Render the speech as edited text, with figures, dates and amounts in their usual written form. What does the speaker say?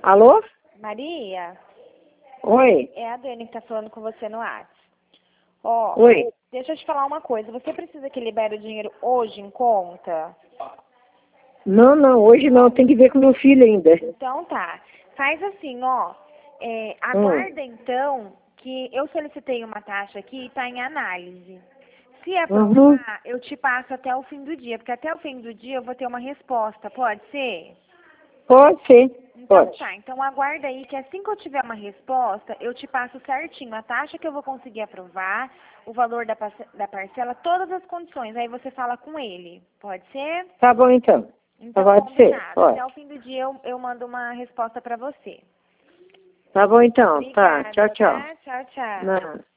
Alô? Maria, Oi. é a Dani que tá falando com você no WhatsApp. Ó, Oi. deixa eu te falar uma coisa. Você precisa que libere o dinheiro hoje em conta? Não, hoje não. Tem que ver com meu filho ainda. Então tá. Faz assim, ó. Aguarda então que eu solicitei uma taxa aqui e tá em análise. Se aprovar, eu te passo até o fim do dia, porque até o fim do dia eu vou ter uma resposta, pode ser? Pode ser. Então Pode. tá, então aguarda aí que assim que eu tiver uma resposta, eu te passo certinho a taxa que eu vou conseguir aprovar, o valor da parcela, todas as condições. Aí você fala com ele, pode ser? Tá bom, então. Então Pode ser. combinado. Pode. Até o fim do dia eu mando uma resposta pra você. Tá bom, então. Tá. Obrigada, Tchau, tchau. tá? Tchau, tchau. Não.